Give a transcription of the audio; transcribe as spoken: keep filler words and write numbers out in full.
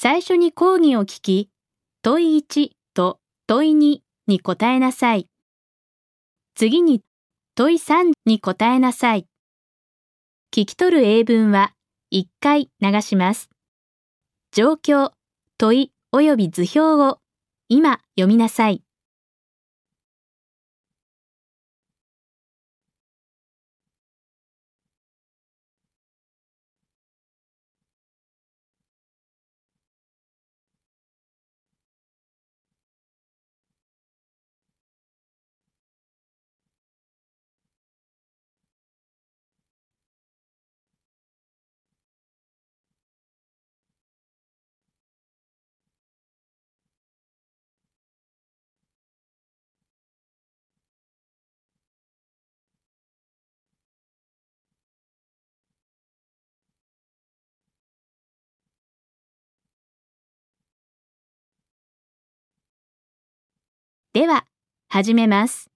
最初に講義を聞き、問いいちと問いにに答えなさい。次に問いさんに答えなさい。聞き取る英文はいっかい流します。状況、問い及び図表を今読みなさい。では、始めます。